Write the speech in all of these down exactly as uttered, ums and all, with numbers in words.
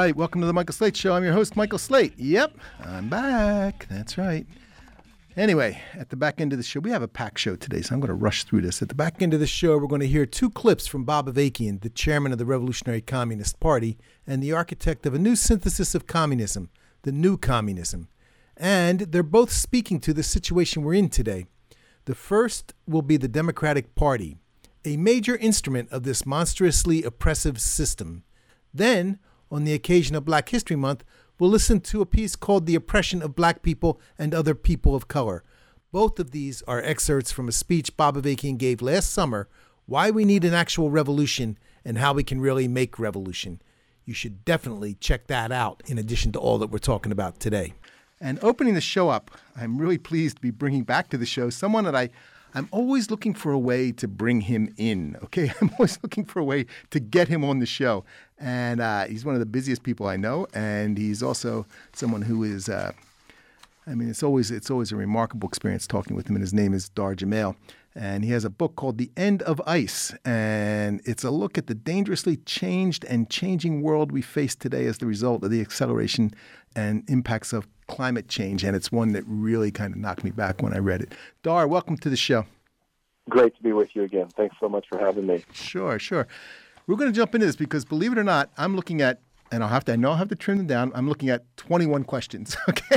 right. Welcome to the Michael Slate Show. I'm your host, Michael Slate. Yep, I'm back. That's right. Anyway, at the back end of the show, we have a packed show today, so I'm going to rush through this. At the back end of the show, we're going to hear two clips from Bob Avakian, the chairman of the Revolutionary Communist Party and the architect of a new synthesis of communism, the New Communism. And they're both speaking to the situation we're in today. The first will be the Democratic Party, a major instrument of this monstrously oppressive system. Then, on the occasion of Black History Month, we'll listen to a piece called The Oppression of Black People and Other People of Color. Both of these are excerpts from a speech Bob Avakian gave last summer, Why We Need an Actual Revolution and How We Can Really Make Revolution. You should definitely check that out in addition to all that we're talking about today. And opening the show up, I'm really pleased to be bringing back to the show someone that I I'm always looking for a way to bring him in, okay? I'm always looking for a way to get him on the show. And uh, he's one of the busiest people I know, and he's also someone who is, uh, I mean, it's always it's always a remarkable experience talking with him, and his name is Dar Jamail. And he has a book called The End of ICE, and it's a look at the dangerously changed and changing world we face today as the result of the acceleration and impacts of climate change, and it's one that really kind of knocked me back when I read it. Dar, welcome to the show. Great to be with you again. Thanks so much for having me. Sure, sure. We're going to jump into this because, believe it or not, I'm looking at, and I'll have to, I know I'll have to trim them down, I'm looking at twenty-one questions, okay?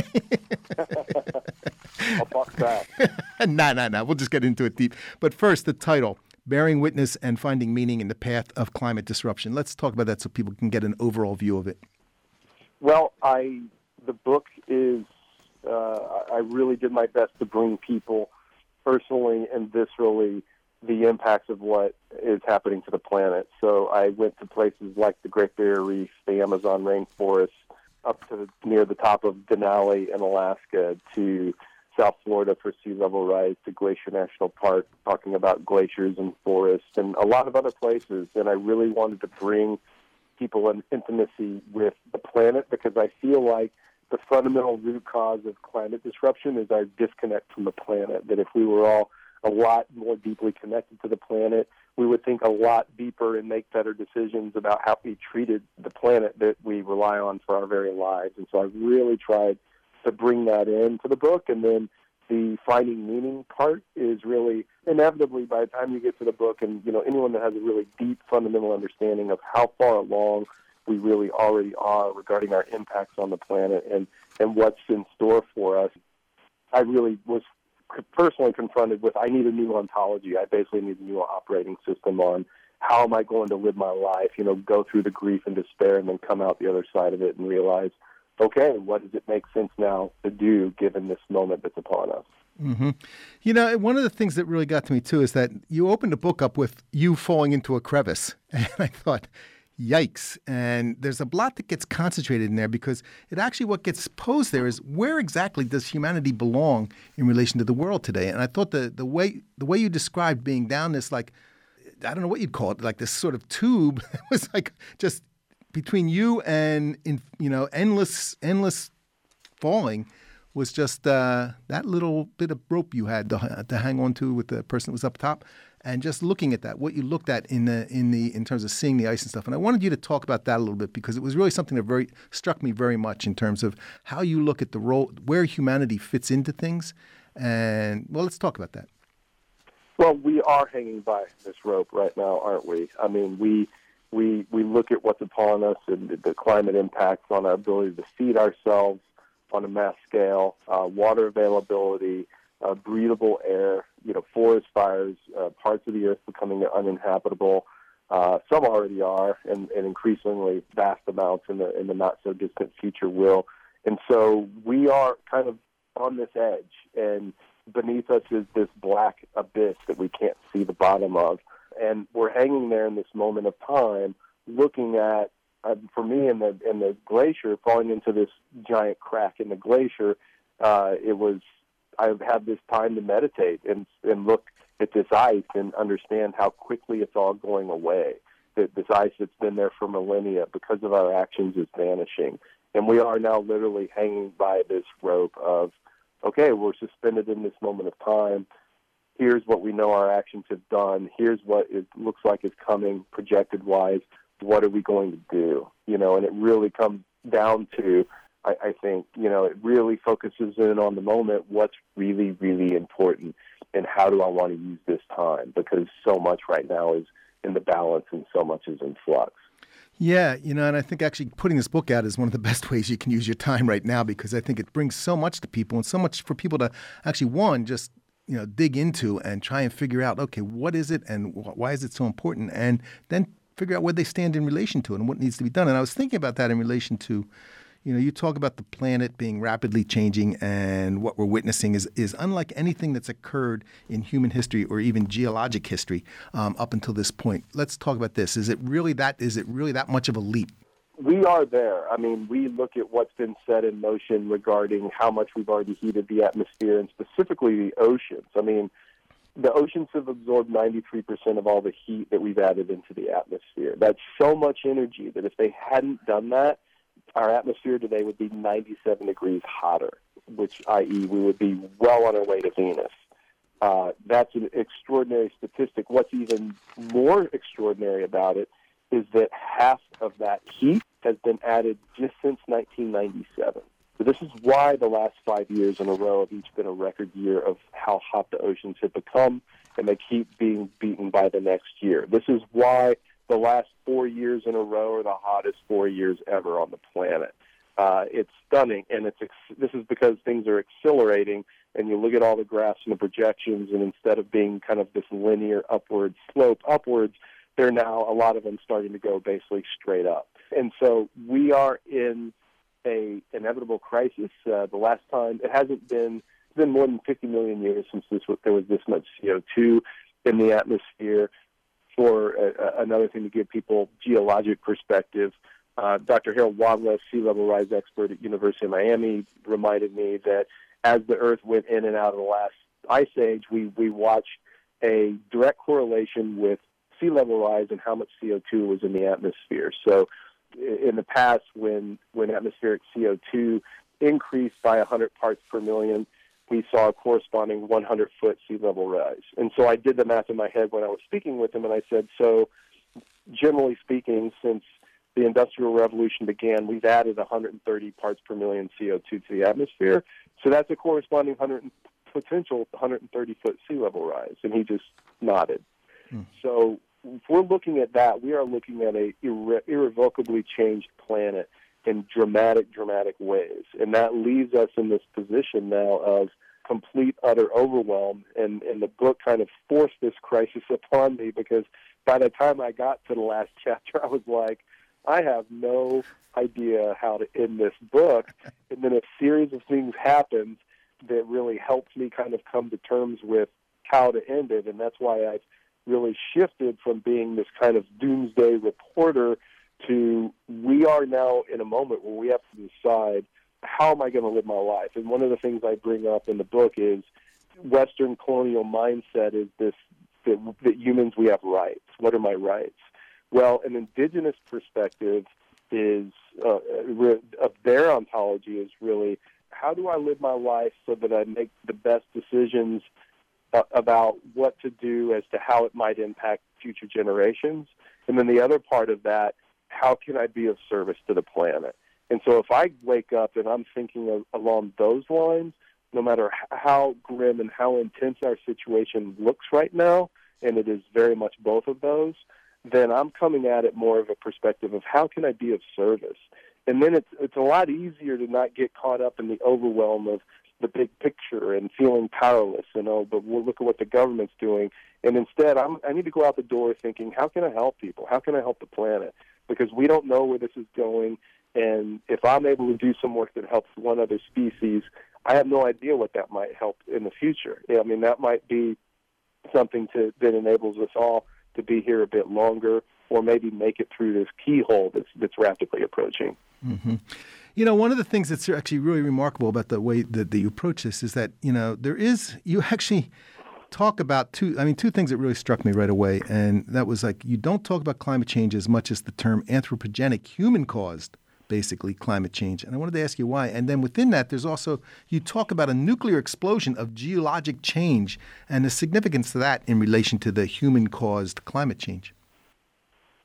I'll box that. no, no, no. We'll just get into it deep. But first, the title, Bearing Witness and Finding Meaning in the Path of Climate Disruption. Let's talk about that so people can get an overall view of it. Well, I... The book is, uh, I really did my best to bring people personally and viscerally the impacts of what is happening to the planet. So I went to places like the Great Barrier Reef, the Amazon rainforest, up to the, near the top of Denali in Alaska, to South Florida for sea level rise, to Glacier National Park, talking about glaciers and forests, and a lot of other places. And I really wanted to bring people in intimacy with the planet because I feel like the fundamental root cause of climate disruption is our disconnect from the planet, that if we were all a lot more deeply connected to the planet, we would think a lot deeper and make better decisions about how we treated the planet that we rely on for our very lives. And so I really tried to bring that into the book. And then the finding meaning part is really inevitably by the time you get to the book, and you know anyone that has a really deep fundamental understanding of how far along we really already are regarding our impacts on the planet and, and what's in store for us. I really was personally confronted with, I need a new ontology. I basically need a new operating system on how am I going to live my life, you know, go through the grief and despair and then come out the other side of it and realize, okay, what does it make sense now to do given this moment that's upon us? Mm-hmm. You know, one of the things that really got to me, too, is that you opened the book up with you falling into a crevice. And I thought, yikes. And there's a lot that gets concentrated in there because it actually what gets posed there is where exactly does humanity belong in relation to the world today? And I thought the, the way the way you described being down this, like, I don't know what you'd call it, like this sort of tube, it was like just between you and, in, you know, endless, endless falling was just uh, that little bit of rope you had to, to hang on to with the person that was up top. And just looking at that, what you looked at in the in the in terms of seeing the ice and stuff, and I wanted you to talk about that a little bit because it was really something that very struck me very much in terms of how you look at the role, where humanity fits into things, and well, let's talk about that. Well, we are hanging by this rope right now, aren't we? I mean, we we we look at what's upon us and the climate impacts on our ability to feed ourselves on a mass scale, uh, water availability, uh, breathable air, you know, forest fires, uh, parts of the earth becoming uninhabitable. Uh, some already are, and, and increasingly vast amounts in the in the not so distant future will. And so we are kind of on this edge, and beneath us is this black abyss that we can't see the bottom of. And we're hanging there in this moment of time, looking at, uh, for me, in the in the glacier, falling into this giant crack in the glacier. Uh, it was I've had this time to meditate and and look at this ice and understand how quickly it's all going away. That this ice that's been there for millennia, because of our actions, is vanishing. And we are now literally hanging by this rope of, okay, we're suspended in this moment of time. Here's what we know our actions have done. Here's what it looks like is coming projected-wise. what are we going to do? You know, and it really comes down to, I, I think, you know, it really focuses in on the moment, what's really, really important, and how do I want to use this time? Because so much right now is in the balance and so much is in flux. Yeah, you know, and I think actually putting this book out is one of the best ways you can use your time right now, because I think it brings so much to people and so much for people to actually, one, just, you know, dig into and try and figure out, okay, what is it and wh- why is it so important? And then figure out where they stand in relation to it and what needs to be done. And I was thinking about that in relation to, you know, you talk about the planet being rapidly changing, and what we're witnessing is is unlike anything that's occurred in human history or even geologic history um, up until this point. Let's talk about this. Is it really that? Is it really that much of a leap? We are there. I mean, we look at what's been set in motion regarding how much we've already heated the atmosphere, and specifically the oceans. I mean, the oceans have absorbed ninety-three percent of all the heat that we've added into the atmosphere. That's so much energy that if they hadn't done that, our atmosphere today would be ninety-seven degrees hotter, which, that is, we would be well on our way to Venus. Uh, that's an extraordinary statistic. What's even more extraordinary about it is that half of that heat has been added just since nineteen ninety-seven. So this is why the last five years in a row have each been a record year of how hot the oceans have become, and they keep being beaten by the next year. This is why the last four years in a row are the hottest four years ever on the planet. Uh, it's stunning, and it's ex- this is because things are accelerating, and you look at all the graphs and the projections, and instead of being kind of this linear upward slope upwards, they're now, a lot of them, starting to go basically straight up. And so we are in a inevitable crisis. Uh, the last time, it hasn't been, it's been more than fifty million years since this, there was this much C O two in the atmosphere. For uh, another thing to give people geologic perspective, uh, Doctor Harold Wadleff, sea level rise expert at University of Miami, reminded me that as the Earth went in and out of the last ice age, we, we watched a direct correlation with sea level rise and how much C O two was in the atmosphere. So in the past, when, when atmospheric C O two increased by one hundred parts per million, we saw a corresponding one hundred foot sea level rise. And so I did the math in my head when I was speaking with him, and I said, so generally speaking, since the Industrial Revolution began, we've added one hundred thirty parts per million C O two to the atmosphere. So that's a corresponding one hundred, potential one hundred thirty foot sea level rise. And he just nodded. Hmm. So if we're looking at that, we are looking at a irre- irrevocably changed planet in dramatic, dramatic ways. And that leaves us in this position now of complete, utter overwhelm. And, and the book kind of forced this crisis upon me, because by the time I got to the last chapter, I was like, I have no idea how to end this book. And then a series of things happened that really helped me kind of come to terms with how to end it. And that's why I've really shifted from being this kind of doomsday reporter to, we are now in a moment where we have to decide, how am I going to live my life? And one of the things I bring up in the book is Western colonial mindset is this, that, that humans, we have rights. What are my rights? Well, an indigenous perspective is, uh, of their ontology is really, how do I live my life so that I make the best decisions uh, about what to do as to how it might impact future generations? And then the other part of that, how can I be of service to the planet? And so if I wake up and I'm thinking of, along those lines, no matter how grim and how intense our situation looks right now, and it is very much both of those, then I'm coming at it more of a perspective of how can I be of service? And then it's it's a lot easier to not get caught up in the overwhelm of the big picture and feeling powerless, you know, but we'll look at what the government's doing. And instead, I'm, I need to go out the door thinking, how can I help people? How can I help the planet? Because we don't know where this is going. And if I'm able to do some work that helps one other species, I have no idea what that might help in the future. I mean, that might be something to, that enables us all to be here a bit longer, or maybe make it through this keyhole that's, that's rapidly approaching. Mm-hmm. You know, one of the things that's actually really remarkable about the way that, that you approach this is that, you know, there is, you actually talk about two, I mean, two things that really struck me right away. And that was like, you don't talk about climate change as much as the term anthropogenic, human-caused, basically, climate change. And I wanted to ask you why. And then within that, there's also, you talk about a nuclear explosion of geologic change and the significance of that in relation to the human-caused climate change.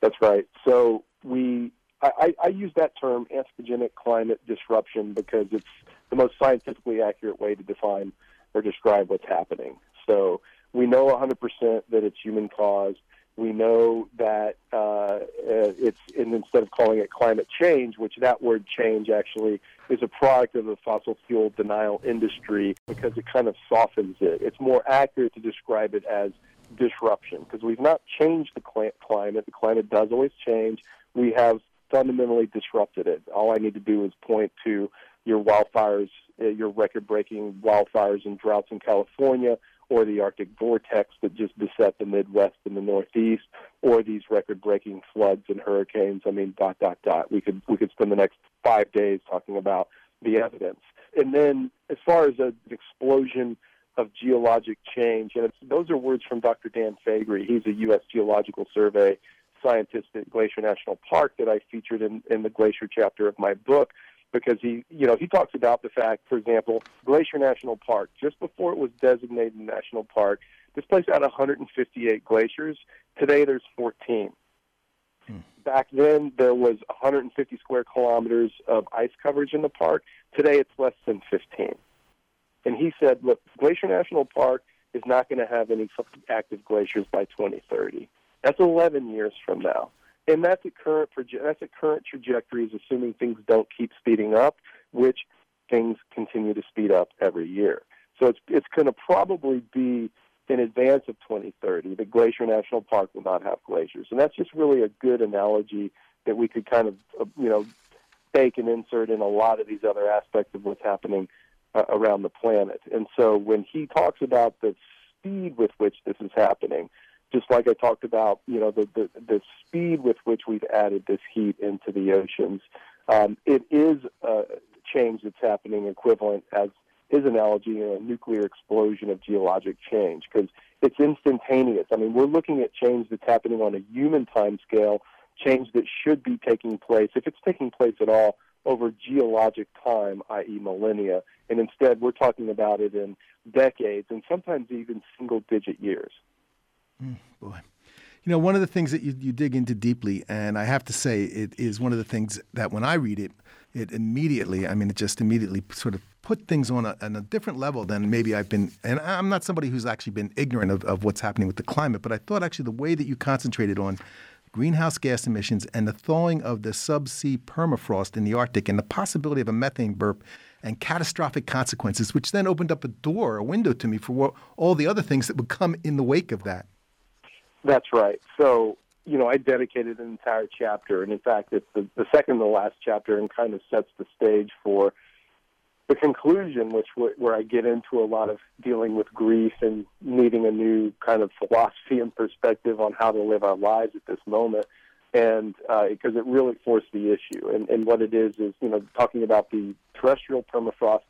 That's right. So we, I, I use that term, anthropogenic climate disruption, because it's the most scientifically accurate way to define or describe what's happening. So we know one hundred percent that it's human-caused. We know that uh, it's, and instead of calling it climate change, which that word change actually is a product of the fossil fuel denial industry because it kind of softens it. It's more accurate to describe it as disruption, because we've not changed the cl- climate. The climate does always change. We have fundamentally disrupted it. All I need to do is point to your wildfires, uh, your record-breaking wildfires and droughts in California, or the Arctic vortex that just beset the Midwest and the Northeast, or these record-breaking floods and hurricanes. I mean, dot, dot, dot. We could we could spend the next five days talking about the evidence. And then as far as an explosion of geologic change, and it's, those are words from Doctor Dan Faegre. He's a U S Geological Survey scientist at Glacier National Park that I featured in, in the Glacier chapter of my book, because he, you know, he talks about the fact, for example, Glacier National Park, just before it was designated a national park, this place had one hundred fifty-eight glaciers. Today there's fourteen. Hmm. Back then there was one hundred fifty square kilometers of ice coverage in the park. Today it's less than fifteen. And he said, look, Glacier National Park is not going to have any active glaciers by twenty thirty. That's eleven years from now. And that's at current proje- that's at current trajectories, assuming things don't keep speeding up, which things continue to speed up every year. So it's it's going to probably be in advance of twenty thirty that Glacier National Park will not have glaciers. And that's just really a good analogy that we could kind of, uh, you know, take and insert in a lot of these other aspects of what's happening uh, around the planet. And so when he talks about the speed with which this is happening, just like I talked about, you know, the, the, the speed with which we've added this heat into the oceans, um, it is a change that's happening equivalent, as his analogy, a nuclear explosion of geologic change, because it's instantaneous. I mean, we're looking at change that's happening on a human time scale, change that should be taking place, if it's taking place at all, over geologic time, that is millennia, and instead we're talking about it in decades and sometimes even single-digit years. Mm, boy. You know, one of the things that you, you dig into deeply, and I have to say it is one of the things that when I read it, it immediately, I mean, it just immediately sort of put things on a, on a different level than maybe I've been, and I'm not somebody who's actually been ignorant of, of what's happening with the climate, but I thought actually the way that you concentrated on greenhouse gas emissions and the thawing of the subsea permafrost in the Arctic and the possibility of a methane burp and catastrophic consequences, which then opened up a door, a window to me for what, all the other things that would come in the wake of that. That's right. So, you know, I dedicated an entire chapter, and in fact, it's the, the second to last chapter and kind of sets the stage for the conclusion, which where I get into a lot of dealing with grief and needing a new kind of philosophy and perspective on how to live our lives at this moment, and uh, because it really forced the issue. And, and what it is is, you know, talking about the terrestrial permafrost,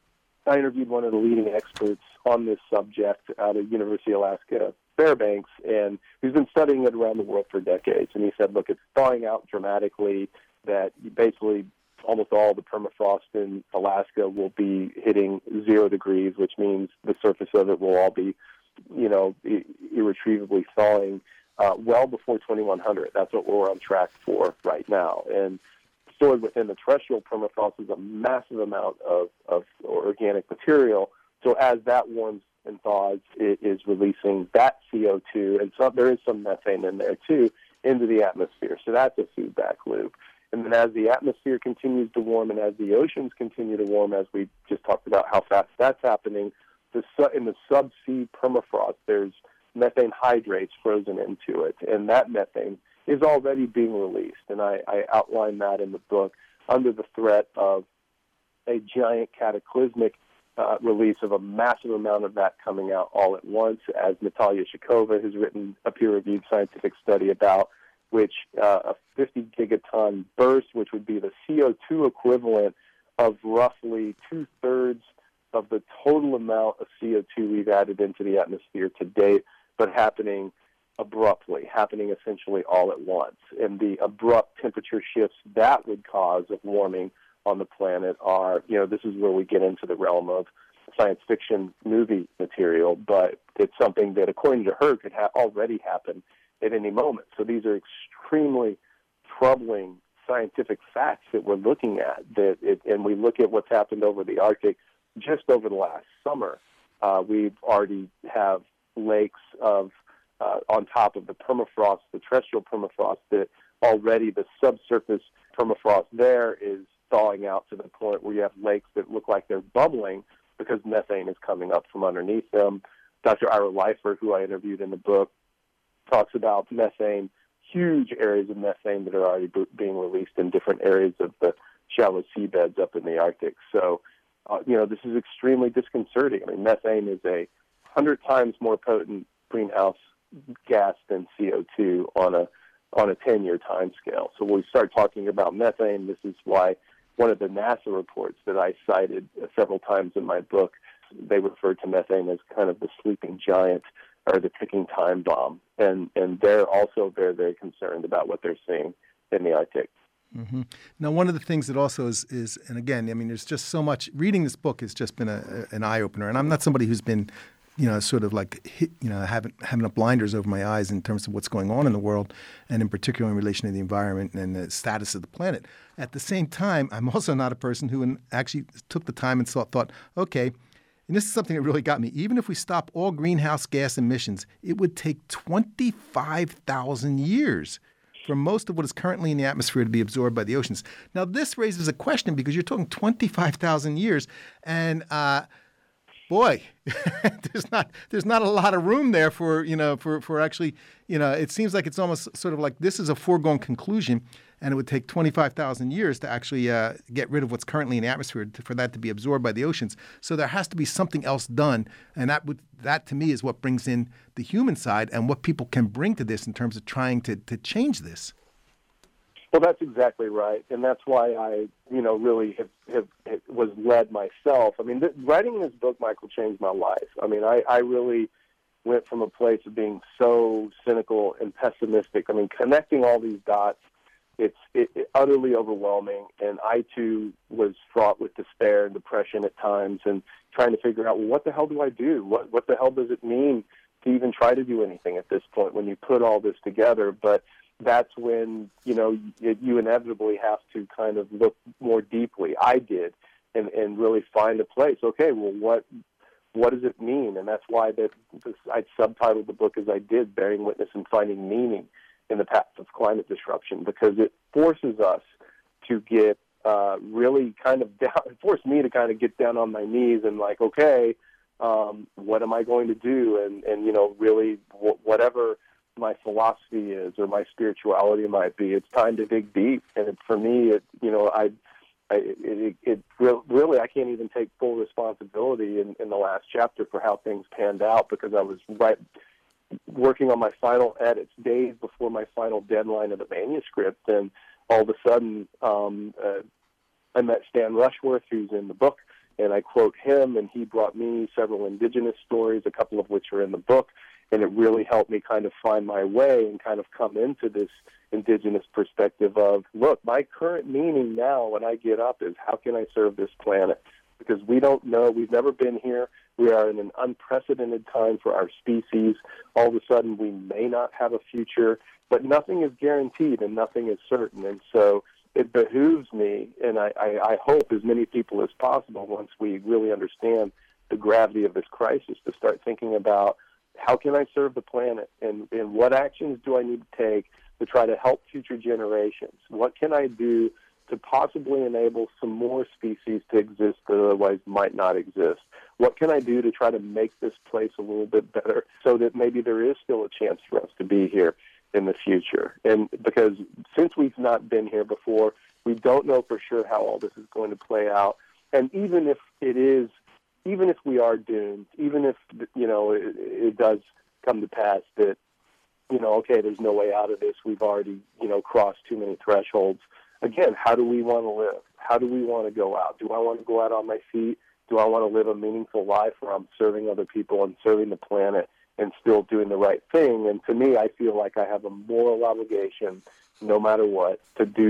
I interviewed one of the leading experts on this subject out of University of Alaska, Fairbanks, and he's been studying it around the world for decades. And he said, look, it's thawing out dramatically, that basically almost all the permafrost in Alaska will be hitting zero degrees, which means the surface of it will all be, you know, irretrievably thawing uh, well before twenty-one hundred. That's what we're on track for right now. And stored within the terrestrial permafrost is a massive amount of, of organic material. So as that warms and thaws, it is releasing that C O two, and so there is some methane in there too, into the atmosphere. So that's a feedback loop. And then as the atmosphere continues to warm and as the oceans continue to warm, as we just talked about how fast that's happening, the su- in the subsea permafrost, there's methane hydrates frozen into it, and that methane is already being released. And I, I outline that in the book under the threat of a giant cataclysmic uh, release of a massive amount of that coming out all at once, as Natalia Shakova has written a peer-reviewed scientific study about, which uh, a fifty gigaton burst, which would be the C O two equivalent of roughly two-thirds of the total amount of C O two we've added into the atmosphere to date, but happening abruptly, happening essentially all at once. And the abrupt temperature shifts that would cause of warming on the planet are, you know, this is where we get into the realm of science fiction movie material, but it's something that, according to her, could ha- already happen at any moment. So these are extremely troubling scientific facts that we're looking at. That it, and we look at what's happened over the Arctic just over the last summer. Uh, we've already have lakes of uh, on top of the permafrost, the terrestrial permafrost, that already the subsurface permafrost there is thawing out to the point where you have lakes that look like they're bubbling because methane is coming up from underneath them. Doctor Ira Leifert, who I interviewed in the book, talks about methane, huge areas of methane that are already b- being released in different areas of the shallow seabeds up in the Arctic. So, uh, you know, this is extremely disconcerting. I mean, methane is a hundred times more potent greenhouse gas than C O two on a on a ten-year time scale. So when we start talking about methane, this is why one of the NASA reports that I cited several times in my book, they refer to methane as kind of the sleeping giant or the ticking time bomb. And and they're also very, very concerned about what they're seeing in the Arctic. Mm-hmm. Now, one of the things that also is, is, and again, I mean, there's just so much, reading this book has just been a, an eye-opener. And I'm not somebody who's been, you know, sort of like, hit, you know, having, having up blinders over my eyes in terms of what's going on in the world, and in particular in relation to the environment and the status of the planet. At the same time, I'm also not a person who actually took the time and thought, thought, okay, and this is something that really got me, even if we stop all greenhouse gas emissions, it would take twenty-five thousand years for most of what is currently in the atmosphere to be absorbed by the oceans. Now, this raises a question because you're talking twenty-five thousand years, and uh, boy, there's not there's not a lot of room there for you know for for actually you know it seems like it's almost sort of like this is a foregone conclusion, and it would take twenty-five thousand years to actually uh, get rid of what's currently in the atmosphere to, for that to be absorbed by the oceans. So there has to be something else done, and that would that to me is what brings in the human side and what people can bring to this in terms of trying to to change this. Well, that's exactly right, and that's why I, you know, really have, have, have was led myself. I mean, th- writing this book, Michael, changed my life. I mean, I, I really went from a place of being so cynical and pessimistic. I mean, connecting all these dots, it's it, it utterly overwhelming, and I, too, was fraught with despair and depression at times and trying to figure out, well, what the hell do I do? What, what the hell does it mean to even try to do anything at this point when you put all this together? But that's when, you know, you, you inevitably have to kind of look more deeply. I did, and, and really find a place. Okay, well, what what does it mean? And that's why that this, I subtitled the book as I did, Bearing Witness and Finding Meaning in the Path of Climate Disruption, because it forces us to get uh, really kind of down, it forced me to kind of get down on my knees and like, okay, um, what am I going to do? And, and you know, really w- whatever my philosophy is or my spirituality might be, it's time to dig deep. And it, for me, it, you know, I, I it, it really, I can't even take full responsibility in, in the last chapter for how things panned out, because I was right working on my final edits days before my final deadline of the manuscript. And all of a sudden, um, uh, I met Stan Rushworth, who's in the book, and I quote him, and he brought me several indigenous stories, a couple of which are in the book. And it really helped me kind of find my way and kind of come into this indigenous perspective of, look, my current meaning now when I get up is, how can I serve this planet? Because we don't know. We've never been here. We are in an unprecedented time for our species. All of a sudden, we may not have a future, but nothing is guaranteed and nothing is certain. And so it behooves me, and I, I, I hope as many people as possible, once we really understand the gravity of this crisis, to start thinking about, how can I serve the planet, and, and what actions do I need to take to try to help future generations? What can I do to possibly enable some more species to exist that otherwise might not exist? What can I do to try to make this place a little bit better so that maybe there is still a chance for us to be here in the future? And because since we've not been here before, we don't know for sure how all this is going to play out. And even if it is Even if we are doomed, even if, you know, it, it does come to pass that, you know, okay, there's no way out of this, we've already, you know, crossed too many thresholds. Again, how do we want to live? How do we want to go out? Do I want to go out on my feet? Do I want to live a meaningful life where I'm serving other people and serving the planet and still doing the right thing? And to me, I feel like I have a moral obligation, no matter what, to do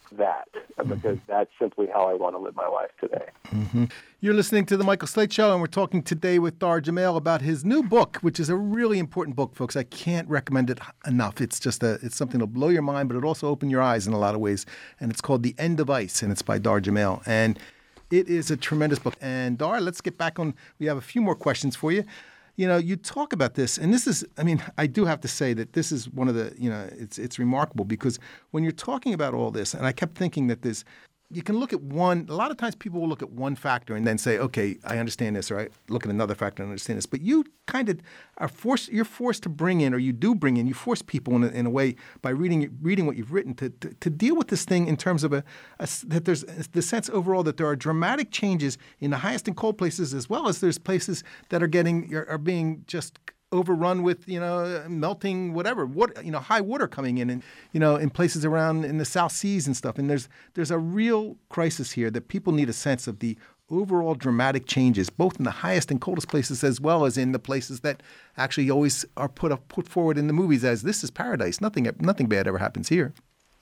that, because that's simply how I want to live my life today. Mm-hmm. You're listening to The Michael Slate Show, and we're talking today with Dar Jamail about his new book, which is a really important book, folks. I can't recommend it enough. It's just a, it's something that'll blow your mind, but it'll also open your eyes in a lot of ways. And it's called The End of Ice, and it's by Dar Jamail. And it is a tremendous book. And Dar, let's get back on. We have a few more questions for you. You know, you talk about this, and this is, I mean, I do have to say that this is one of the, you know, it's it's remarkable, because when you're talking about all this, and I kept thinking that this, you can look at one, a lot of times people will look at one factor and then say, okay, I understand this, or I look at another factor and understand this. But you kind of are forced, you're forced to bring in, or you do bring in, you force people in a, in a way by reading reading what you've written to, to, to deal with this thing in terms of a, a, that there's the sense overall that there are dramatic changes in the highest and cold places, as well as there's places that are getting, are, are being just overrun with, you know, melting whatever, what, you know, high water coming in, and, you know, in places around in the South Seas and stuff. And there's there's a real crisis here that people need a sense of the overall dramatic changes, both in the highest and coldest places, as well as in the places that actually always are put up, put forward in the movies as this is paradise. Nothing nothing bad ever happens here.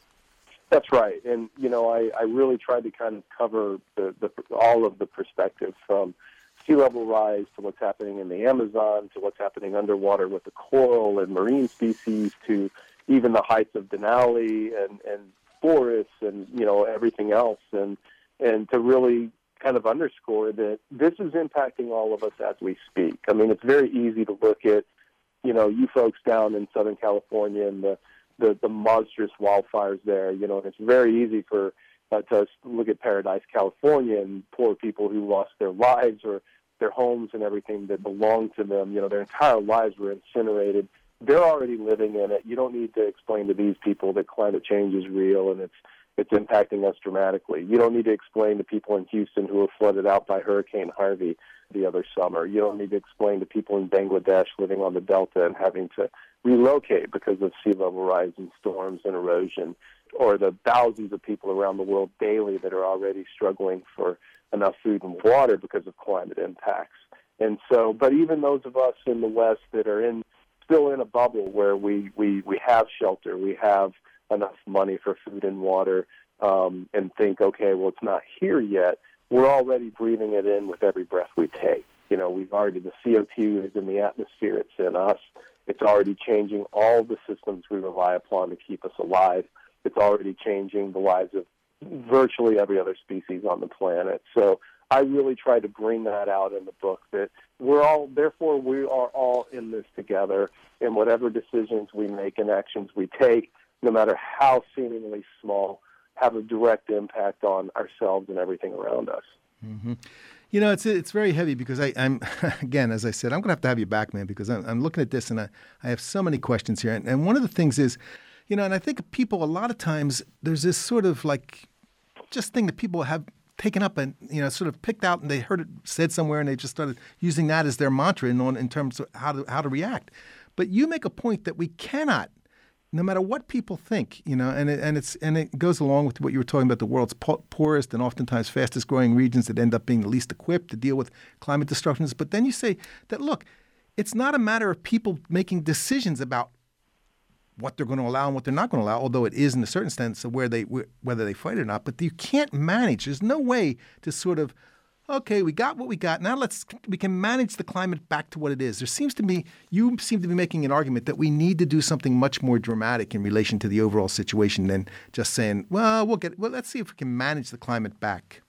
That's right. And, you know, I, I really tried to kind of cover the, the all of the perspectives, from sea level rise to what's happening in the Amazon, to what's happening underwater with the coral and marine species, to even the heights of Denali and, and forests and, you know, everything else. And, and to really kind of underscore that this is impacting all of us as we speak. I mean, it's very easy to look at, you know, you folks down in Southern California and the, the, the monstrous wildfires there, you know, and it's very easy for uh, to look at Paradise, California, and poor people who lost their lives or their homes and everything that belonged to them. You know, their entire lives were incinerated. They're already living in it. You don't need to explain to these people that climate change is real and it's it's impacting us dramatically. You don't need to explain to people in Houston who were flooded out by Hurricane Harvey the other summer. You don't need to explain to people in Bangladesh living on the Delta and having to relocate because of sea level rise and storms and erosion, or the thousands of people around the world daily that are already struggling for enough food and water because of climate impacts. And so, but even those of us in the West that are in still in a bubble where we, we, we have shelter, we have enough money for food and water, um, and think, okay, well, it's not here yet, we're already breathing it in with every breath we take. You know, we've already, the C O two is in the atmosphere, it's in us. It's already changing all the systems we rely upon to keep us alive. It's already changing the lives of virtually every other species on the planet. So I really try to bring that out in the book, that we're all, therefore we are all in this together, and whatever decisions we make and actions we take, no matter how seemingly small, have a direct impact on ourselves and everything around us. Mm-hmm. You know, it's it's very heavy, because I, I'm, again, as I said, I'm going to have to have you back, man, because I'm, I'm looking at this and I, I have so many questions here. And, and one of the things is, you know, and I think people, a lot of times, there's this sort of like just thing that people have taken up and, you know, sort of picked out, and they heard it said somewhere and they just started using that as their mantra in, in terms of how to, how to react. But you make a point that we cannot, no matter what people think, you know, and it, and it's and it goes along with what you were talking about, the world's po- poorest and oftentimes fastest growing regions that end up being the least equipped to deal with climate destructions. But then you say that, look, it's not a matter of people making decisions about what they're going to allow and what they're not going to allow, although it is in a certain sense of where they whether they fight or not. But you can't manage. There's no way to sort of, okay, we got what we got. Now let's we can manage the climate back to what it is. There seems to be you seem to be making an argument that we need to do something much more dramatic in relation to the overall situation than just saying, well, we'll get well. Let's see if we can manage the climate back.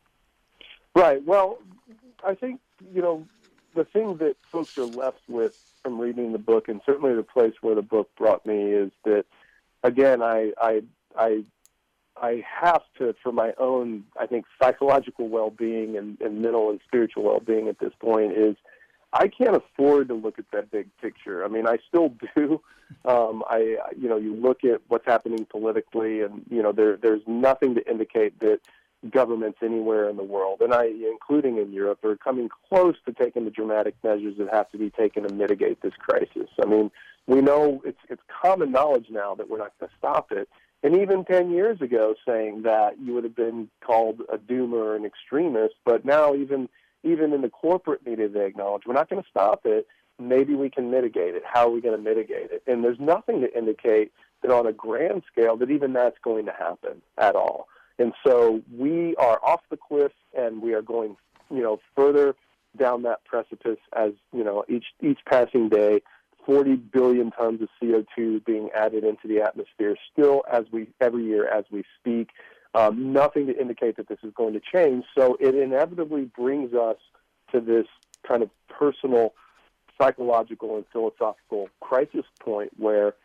Right. Well, I think, you know, the thing that folks are left with from reading the book, and certainly the place where the book brought me, is that, again, I I I, I have to, for my own, I think, psychological well-being and, and mental and spiritual well-being at this point, is I can't afford to look at that big picture. I mean, I still do. Um, I, you know, you look at what's happening politically, and, you know, there there's nothing to indicate that governments anywhere in the world, and I, including in Europe, are coming close to taking the dramatic measures that have to be taken to mitigate this crisis. I mean, we know it's it's common knowledge now that we're not going to stop it. And even ten years ago, saying that, you would have been called a doomer or an extremist. But now, even even in the corporate media, they acknowledge we're not going to stop it. maybe we can mitigate it. How are we going to mitigate it? And there's nothing to indicate that on a grand scale that even that's going to happen at all. And so we are off the cliff, and we are going, you know, further down that precipice as, you know, each each passing day, forty billion tons of C O two being added into the atmosphere still as we every year as we speak. Um, nothing to indicate that this is going to change. So it inevitably brings us to this kind of personal, psychological, and philosophical crisis point where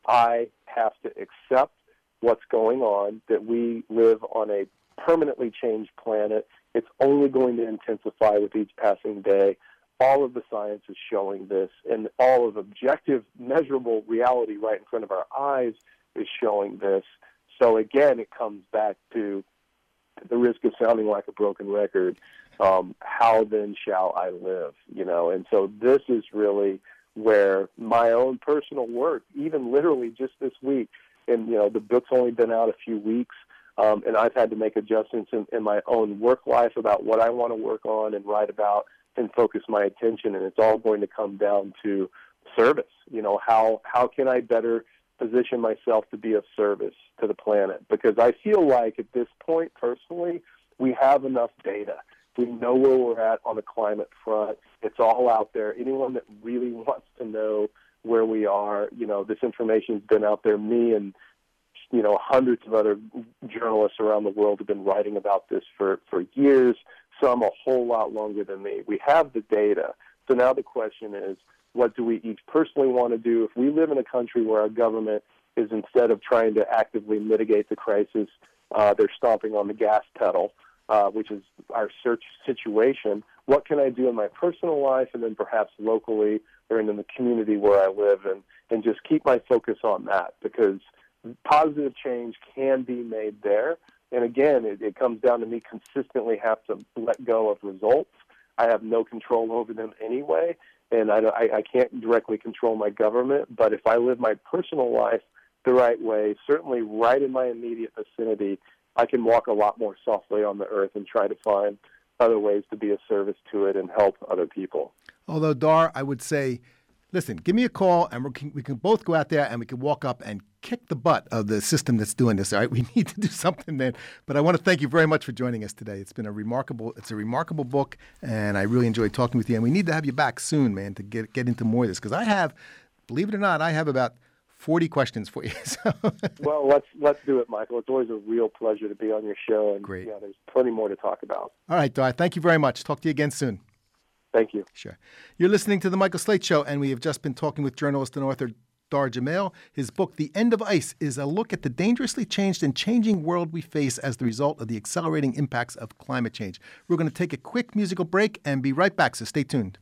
I have to accept what's going on, that we live on a permanently changed planet. It's only going to intensify with each passing day. All of the science is showing this, and all of objective, measurable reality right in front of our eyes is showing this. So again, it comes back to the risk of sounding like a broken record. Um, how then shall I live? You know, and so this is really where my own personal work, even literally just this week, and you know, the book's only been out a few weeks, um, and I've had to make adjustments in, in my own work life about what I want to work on and write about and focus my attention, and it's all going to come down to service. You know, how how can I better position myself to be of service to the planet? Because I feel like at this point, personally, we have enough data. We know where we're at on the climate front. It's all out there. Anyone that really wants to know where we are, you know, this information's been out there. Me and, you know, hundreds of other journalists around the world have been writing about this for, for years, some a whole lot longer than me. We have the data. So now the question is, what do we each personally want to do? If we live in a country where our government is, instead of trying to actively mitigate the crisis, uh, they're stomping on the gas pedal, uh, which is our search situation, what can I do in my personal life and then perhaps locally or in the community where I live, and, and just keep my focus on that, because positive change can be made there. And again, it, it comes down to me consistently have to let go of results. I have no control over them anyway, and I, I, I can't directly control my government. But if I live my personal life the right way, certainly right in my immediate vicinity, I can walk a lot more softly on the earth and try to find other ways to be of service to it and help other people. Although, Dar, I would say, listen, give me a call, and we can, we can both go out there and we can walk up and kick the butt of the system that's doing this. All right, we need to do something, man. But I want to thank you very much for joining us today. It's been a remarkable, it's a remarkable book, and I really enjoyed talking with you. And we need to have you back soon, man, to get get into more of this, because I have, believe it or not, I have about forty questions for you. So. Well, let's let's do it, Michael. It's always a real pleasure to be on your show, and Great. Yeah, there's plenty more to talk about. All right, Dar, thank you very much. Talk to you again soon. Thank you. Sure. You're listening to The Michael Slate Show, and we have just been talking with journalist and author Dar Jamail. His book, The End of Ice, is a look at the dangerously changed and changing world we face as the result of the accelerating impacts of climate change. We're going to take a quick musical break and be right back, so stay tuned.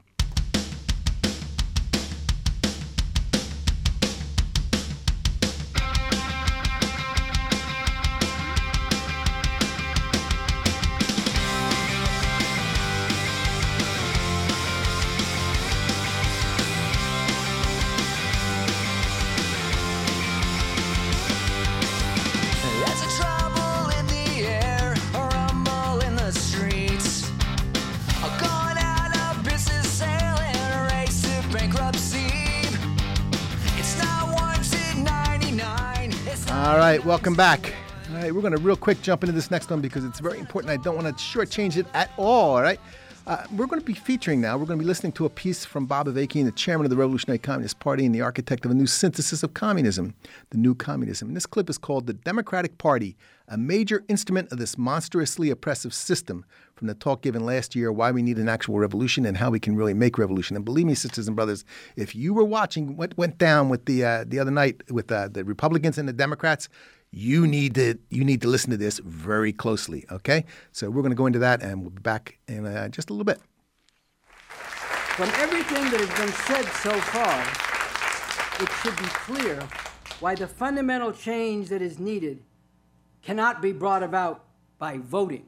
All right, welcome back. All right, we're going to real quick jump into this next one because it's very important. I don't want to shortchange it at all, all right? Uh, we're going to be featuring now, we're going to be listening to a piece from Bob Avakian, the chairman of the Revolutionary Communist Party and the architect of a new synthesis of communism, the new communism. And this clip is called The Democratic Party, a major instrument of this monstrously oppressive system, from the talk given last year, why we need an actual revolution and how we can really make revolution. And believe me, sisters and brothers, if you were watching what went down with the uh, the other night with uh, the Republicans and the Democrats, you need to you need to listen to this very closely, okay? So we're going to go into that, and we'll be back in uh, just a little bit. From everything that has been said so far, it should be clear why the fundamental change that is needed cannot be brought about by voting.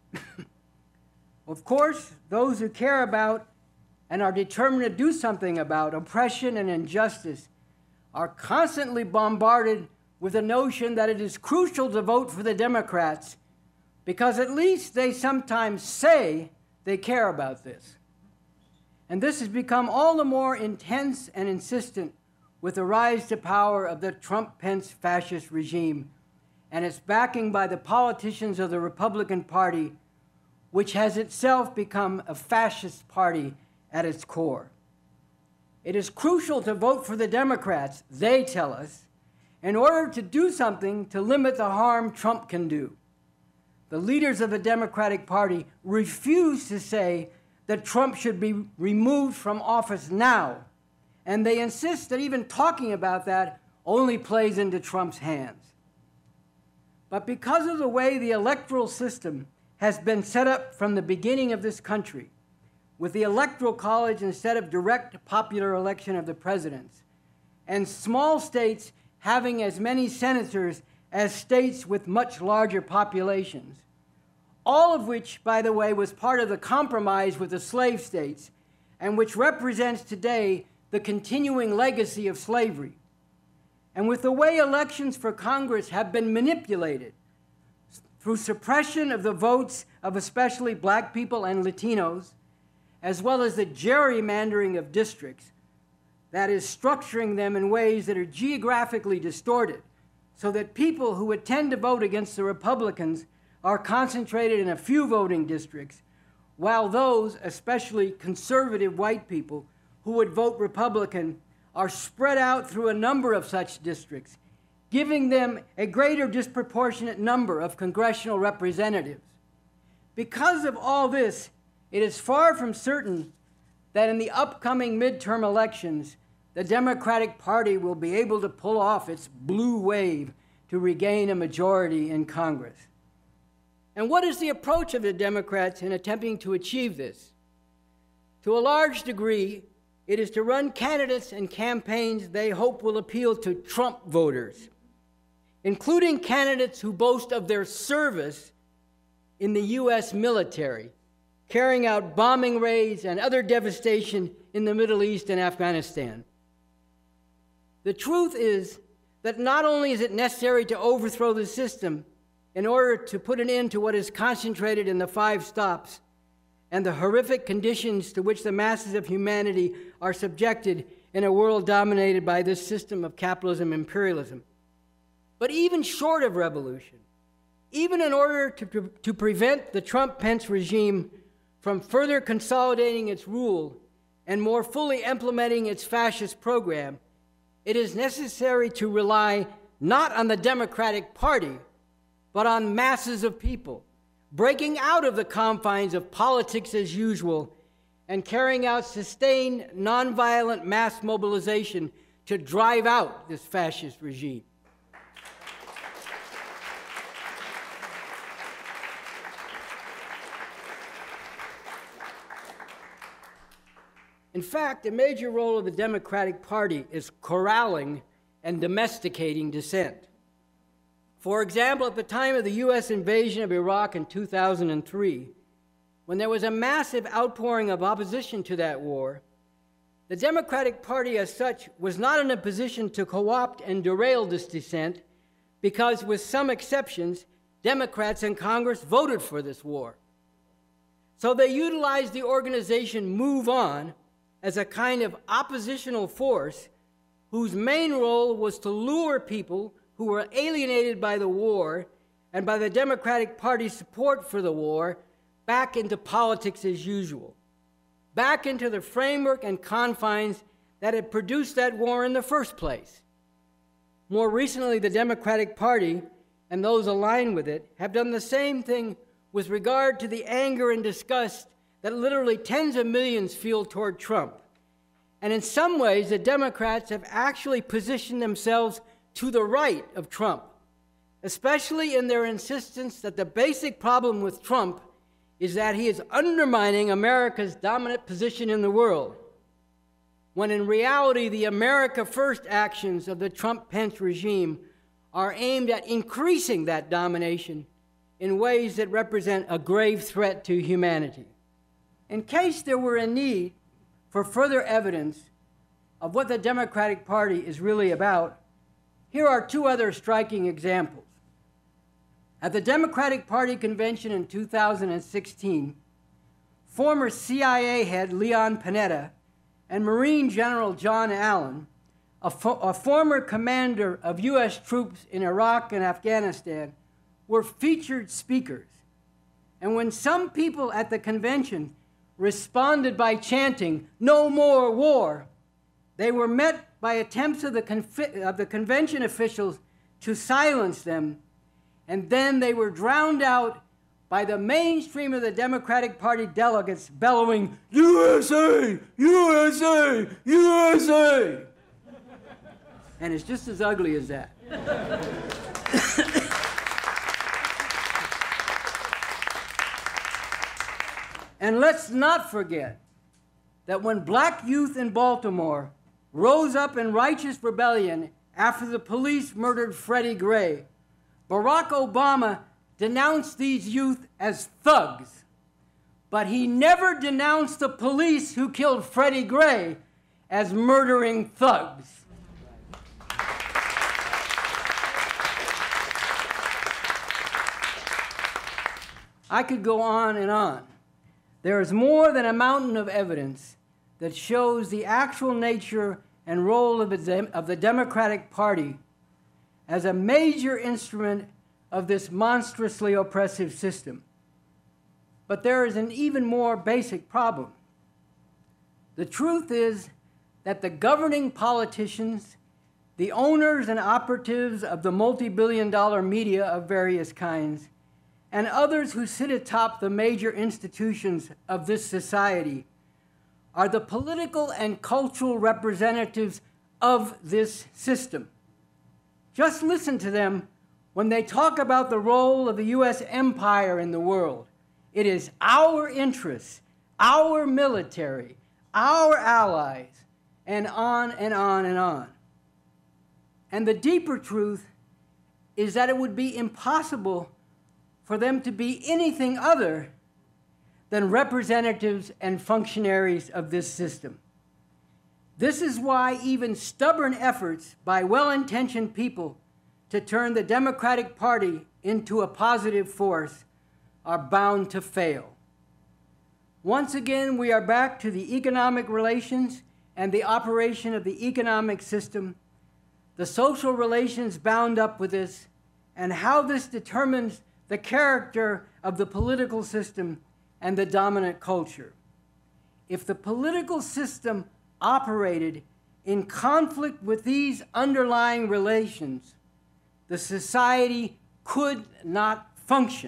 Of course, those who care about and are determined to do something about oppression and injustice are constantly bombarded with the notion that it is crucial to vote for the Democrats because at least they sometimes say they care about this. And this has become all the more intense and insistent with the rise to power of the Trump-Pence fascist regime and its backing by the politicians of the Republican Party, which has itself become a fascist party at its core. It is crucial to vote for the Democrats, they tell us, in order to do something to limit the harm Trump can do. The leaders of the Democratic Party refuse to say that Trump should be removed from office now, and they insist that even talking about that only plays into Trump's hands. But because of the way the electoral system has been set up from the beginning of this country, with the Electoral College instead of direct popular election of the presidents, and small states having as many senators as states with much larger populations, all of which, by the way, was part of the compromise with the slave states, and which represents today the continuing legacy of slavery. And with the way elections for Congress have been manipulated through suppression of the votes of especially black people and Latinos, as well as the gerrymandering of districts, that is, structuring them in ways that are geographically distorted, so that people who would tend to vote against the Republicans are concentrated in a few voting districts, while those, especially conservative white people, who would vote Republican are spread out through a number of such districts, giving them a greater disproportionate number of congressional representatives. Because of all this, it is far from certain that in the upcoming midterm elections, the Democratic Party will be able to pull off its blue wave to regain a majority in Congress. And what is the approach of the Democrats in attempting to achieve this? To a large degree, it is to run candidates and campaigns they hope will appeal to Trump voters, including candidates who boast of their service in the U S military, carrying out bombing raids and other devastation in the Middle East and Afghanistan. The truth is that not only is it necessary to overthrow the system in order to put an end to what is concentrated in the five stops and the horrific conditions to which the masses of humanity are subjected in a world dominated by this system of capitalism and imperialism, but even short of revolution, even in order to, to prevent the Trump-Pence regime from further consolidating its rule and more fully implementing its fascist program, it is necessary to rely not on the Democratic Party, but on masses of people, breaking out of the confines of politics as usual and carrying out sustained, nonviolent mass mobilization to drive out this fascist regime. In fact, a major role of the Democratic Party is corralling and domesticating dissent. For example, at the time of the U S invasion of Iraq in two thousand three, when there was a massive outpouring of opposition to that war, the Democratic Party as such was not in a position to co-opt and derail this dissent because, with some exceptions, Democrats in Congress voted for this war. So they utilized the organization Move On as a kind of oppositional force whose main role was to lure people who were alienated by the war and by the Democratic Party's support for the war back into politics as usual, back into the framework and confines that had produced that war in the first place. More recently, the Democratic Party and those aligned with it have done the same thing with regard to the anger and disgust that literally tens of millions feel toward Trump. And in some ways, the Democrats have actually positioned themselves to the right of Trump, especially in their insistence that the basic problem with Trump is that he is undermining America's dominant position in the world, when in reality the America First actions of the Trump-Pence regime are aimed at increasing that domination in ways that represent a grave threat to humanity. In case there were a need for further evidence of what the Democratic Party is really about, here are two other striking examples. At the Democratic Party convention in two thousand sixteen, former C I A head Leon Panetta, and Marine General John Allen, a, fo- a former commander of U S troops in Iraq and Afghanistan, were featured speakers. And when some people at the convention responded by chanting, "No more war," they were met by attempts of the, conf- of the convention officials to silence them, and then they were drowned out by the mainstream of the Democratic Party delegates bellowing, "U S A! U S A! U S A!" And it's just as ugly as that. And let's not forget that when black youth in Baltimore rose up in righteous rebellion after the police murdered Freddie Gray, Barack Obama denounced these youth as thugs, but he never denounced the police who killed Freddie Gray as murdering thugs. I could go on and on. There is more than a mountain of evidence that shows the actual nature and role of the, of the Democratic Party as a major instrument of this monstrously oppressive system. But there is an even more basic problem. The truth is that the governing politicians, the owners and operatives of the multi-billion dollar media of various kinds, and others who sit atop the major institutions of this society are the political and cultural representatives of this system. Just listen to them when they talk about the role of the U S empire in the world. It is our interests, our military, our allies, and on and on and on. And the deeper truth is that it would be impossible for them to be anything other than representatives and functionaries of this system. This is why even stubborn efforts by well-intentioned people to turn the Democratic Party into a positive force are bound to fail. Once again, we are back to the economic relations and the operation of the economic system, the social relations bound up with this, and how this determines the character of the political system and the dominant culture. If the political system operated in conflict with these underlying relations, the society could not function.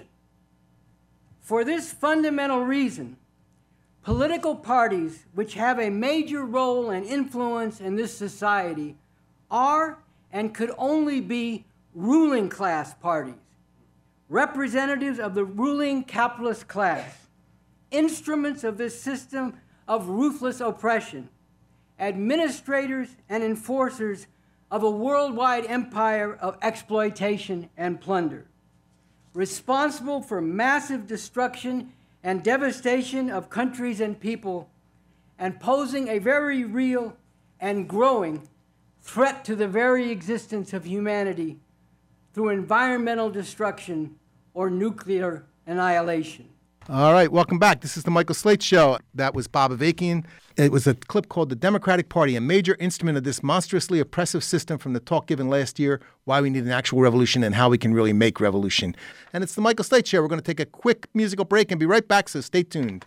For this fundamental reason, political parties which have a major role and influence in this society are and could only be ruling class parties, representatives of the ruling capitalist class, instruments of this system of ruthless oppression, administrators and enforcers of a worldwide empire of exploitation and plunder, responsible for massive destruction and devastation of countries and people, and posing a very real and growing threat to the very existence of humanity through environmental destruction or nuclear annihilation. All right, welcome back. This is the Michael Slate Show. That was Bob Avakian. It was a clip called The Democratic Party, a major instrument of this monstrously oppressive system, from the talk given last year, why we need an actual revolution and how we can really make revolution. And it's the Michael Slate Show. We're going to take a quick musical break and be right back, so stay tuned.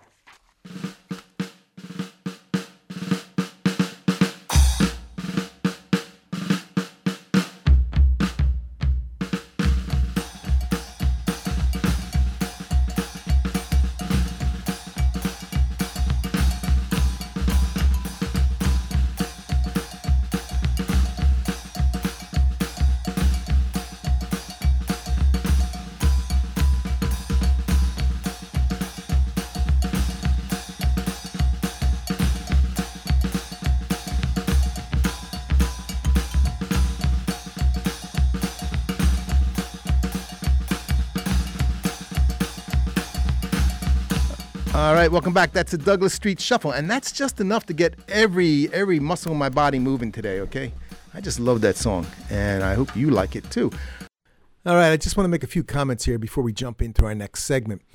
All right, welcome back. That's the Douglas Street Shuffle, and that's just enough to get every every muscle in my body moving today, okay? I just love that song, and I hope you like it too. All right, I just want to make a few comments here before we jump into our next segment.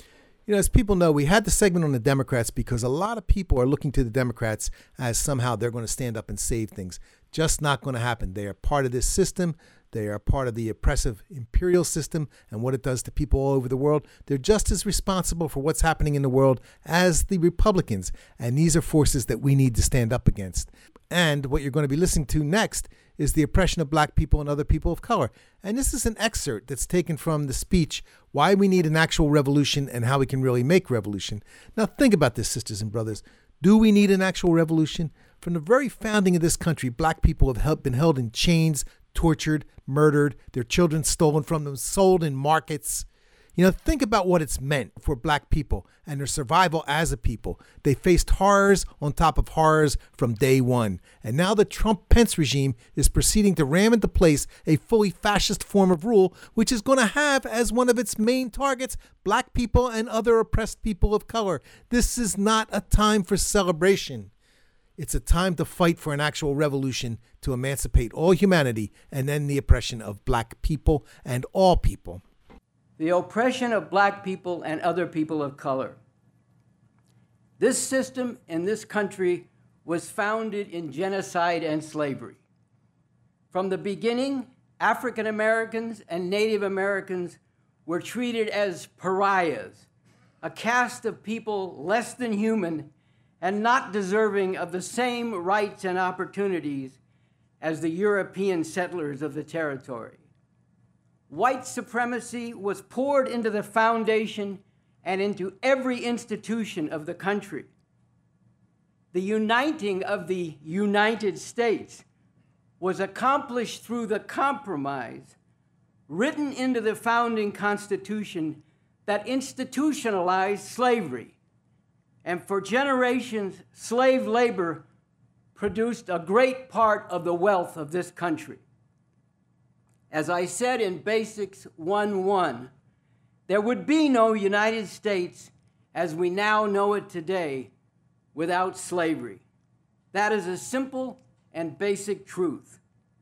You know, as people know, we had the segment on the Democrats because a lot of people are looking to the Democrats as somehow they're going to stand up and save things. Just not going to happen. They are part of this system. They are part of the oppressive imperial system and what it does to people all over the world. They're just as responsible for what's happening in the world as the Republicans. And these are forces that we need to stand up against. And what you're going to be listening to next is the oppression of black people and other people of color. And this is an excerpt that's taken from the speech, Why We Need an Actual Revolution and How We Can Really Make Revolution. Now think about this, sisters and brothers. Do we need an actual revolution? From the very founding of this country, black people have been held in chains, tortured, murdered, their children stolen from them, sold in markets. You know, think about what it's meant for black people and their survival as a people. They faced horrors on top of horrors from day one. And now the Trump-Pence regime is proceeding to ram into place a fully fascist form of rule, which is going to have as one of its main targets black people and other oppressed people of color. This is not a time for celebration. It's a time to fight for an actual revolution to emancipate all humanity and end the oppression of black people and all people. The oppression of black people and other people of color. This system in this country was founded in genocide and slavery. From the beginning, African Americans and Native Americans were treated as pariahs, a caste of people less than human and not deserving of the same rights and opportunities as the European settlers of the territory. White supremacy was poured into the foundation and into every institution of the country. The uniting of the United States was accomplished through the compromise written into the founding Constitution that institutionalized slavery. And for generations, slave labor produced a great part of the wealth of this country. As I said in Basics one one, there would be no United States as we now know it today without slavery. That is a simple and basic truth.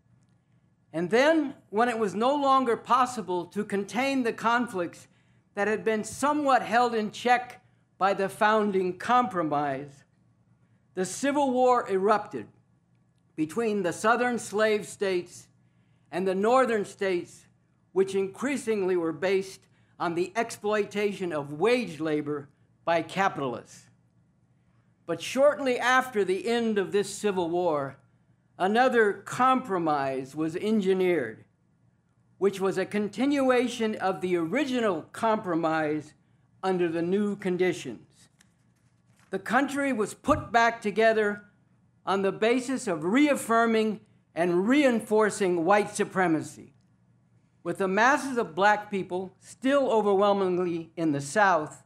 And then, when it was no longer possible to contain the conflicts that had been somewhat held in check by the founding compromise, the Civil War erupted between the southern slave states and the northern states, which increasingly were based on the exploitation of wage labor by capitalists. But shortly after the end of this Civil War, another compromise was engineered, which was a continuation of the original compromise under the new conditions. The country was put back together on the basis of reaffirming and reinforcing white supremacy, with the masses of black people still overwhelmingly in the South,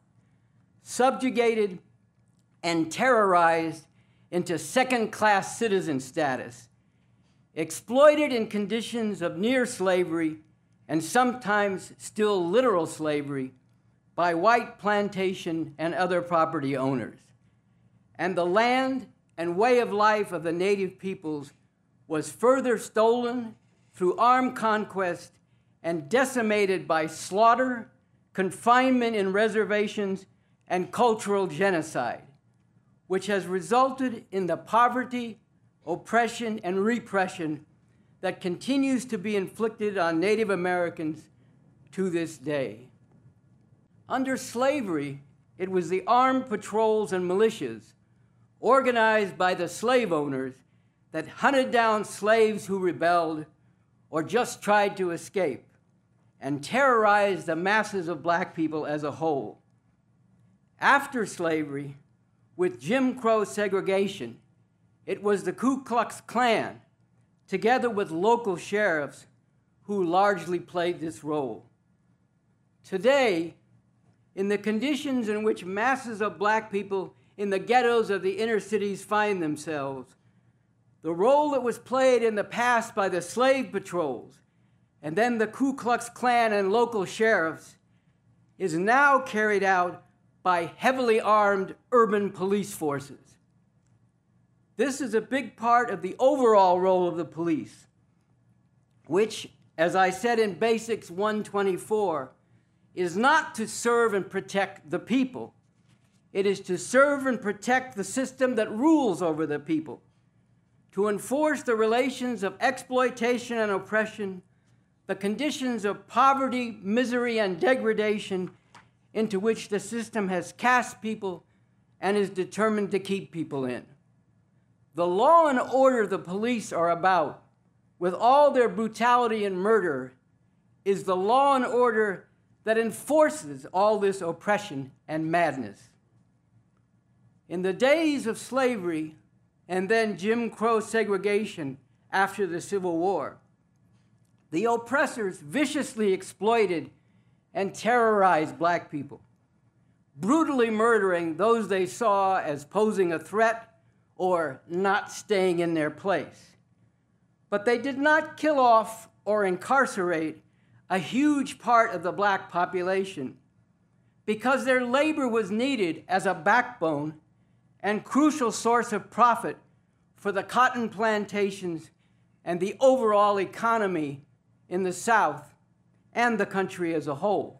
subjugated and terrorized into second-class citizen status, exploited in conditions of near slavery and sometimes still literal slavery by white plantation and other property owners. And the land and way of life of the native peoples was further stolen through armed conquest and decimated by slaughter, confinement in reservations, and cultural genocide, which has resulted in the poverty, oppression, and repression that continues to be inflicted on Native Americans to this day. Under slavery, it was the armed patrols and militias, organized by the slave owners, that hunted down slaves who rebelled or just tried to escape, and terrorized the masses of black people as a whole. After slavery, with Jim Crow segregation, it was the Ku Klux Klan, together with local sheriffs, who largely played this role. Today, in the conditions in which masses of black people in the ghettos of the inner cities find themselves, the role that was played in the past by the slave patrols and then the Ku Klux Klan and local sheriffs is now carried out by heavily armed urban police forces. This is a big part of the overall role of the police, which, as I said in Basics one twenty-four, is not to serve and protect the people. It is to serve and protect the system that rules over the people, to enforce the relations of exploitation and oppression, the conditions of poverty, misery, and degradation into which the system has cast people and is determined to keep people in. The law and order the police are about, with all their brutality and murder, is the law and order that enforces all this oppression and madness. In the days of slavery and then Jim Crow segregation after the Civil War, the oppressors viciously exploited and terrorized black people, brutally murdering those they saw as posing a threat or not staying in their place. But they did not kill off or incarcerate a huge part of the black population because their labor was needed as a backbone and crucial source of profit for the cotton plantations and the overall economy in the South and the country as a whole.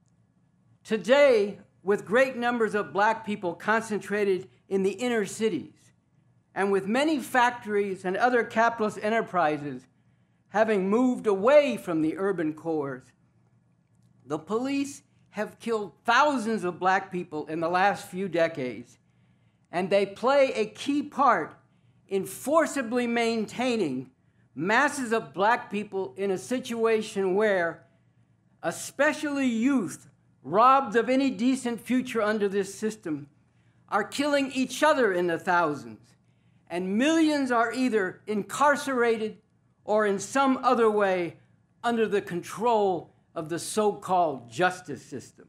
Today, with great numbers of black people concentrated in the inner cities, and with many factories and other capitalist enterprises having moved away from the urban cores, the police have killed thousands of black people in the last few decades, and they play a key part in forcibly maintaining masses of black people in a situation where, especially youth, robbed of any decent future under this system, are killing each other in the thousands, and millions are either incarcerated or in some other way under the control of the so-called justice system.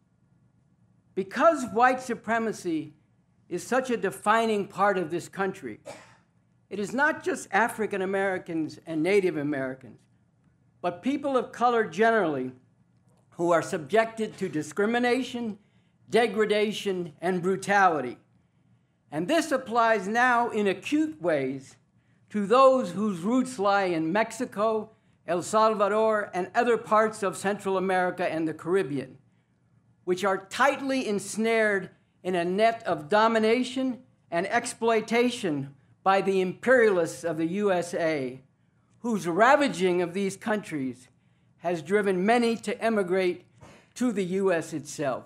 Because white supremacy is such a defining part of this country, it is not just African Americans and Native Americans, but people of color generally who are subjected to discrimination, degradation, and brutality. And this applies now in acute ways to those whose roots lie in Mexico, El Salvador, and other parts of Central America and the Caribbean, which are tightly ensnared in a net of domination and exploitation by the imperialists of the U S A, whose ravaging of these countries has driven many to emigrate to the U S itself.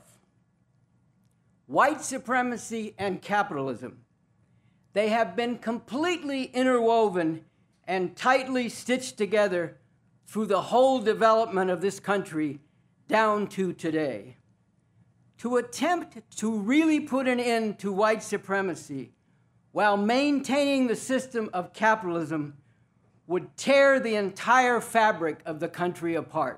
White supremacy and capitalism, they have been completely interwoven and tightly stitched together through the whole development of this country down to today. To attempt to really put an end to white supremacy while maintaining the system of capitalism would tear the entire fabric of the country apart.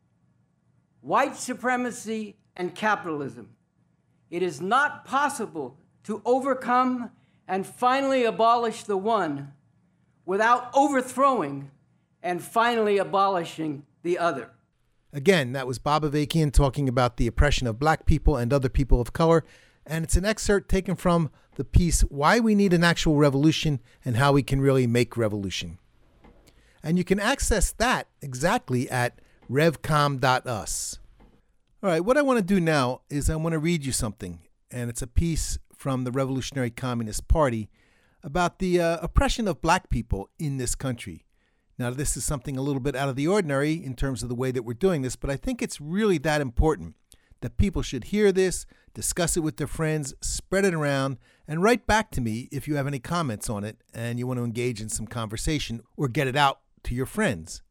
White supremacy and capitalism. It is not possible to overcome and finally abolish the one without overthrowing and finally abolishing the other. Again, that was Bob Avakian talking about the oppression of black people and other people of color. And it's an excerpt taken from the piece, Why We Need an Actual Revolution and How We Can Really Make Revolution. And you can access that exactly at revcom dot u s. All right, what I want to do now is I want to read you something. And it's a piece from the Revolutionary Communist Party about the uh, oppression of black people in this country. Now, this is something a little bit out of the ordinary in terms of the way that we're doing this, but I think it's really that important that people should hear this, discuss it with their friends, spread it around, and write back to me if you have any comments on it and you want to engage in some conversation or get it out to your friends.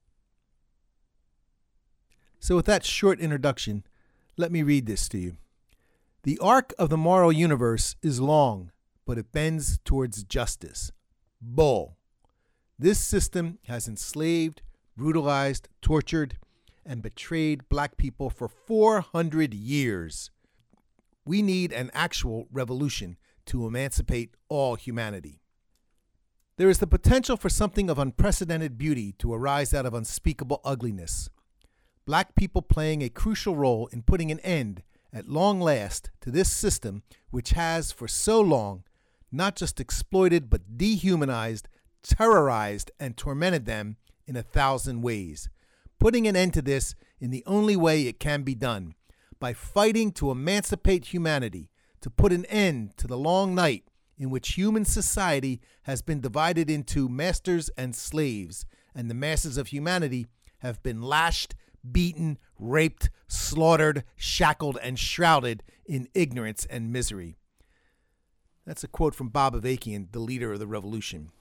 So with that short introduction, let me read this to you. The arc of the moral universe is long, but it bends towards justice. Bull. This system has enslaved, brutalized, tortured, and betrayed black people for four hundred years. We need an actual revolution to emancipate all humanity. There is the potential for something of unprecedented beauty to arise out of unspeakable ugliness. Black people playing a crucial role in putting an end, at long last, to this system which has for so long not just exploited but dehumanized, terrorized, and tormented them in a thousand ways. putting an end to this in the only way it can be done, by fighting to emancipate humanity, to put an end to the long night in which human society has been divided into masters and slaves, and the masses of humanity have been lashed, beaten, raped, slaughtered, shackled, and shrouded in ignorance and misery. That's a quote from Bob Avakian, the leader of the revolution.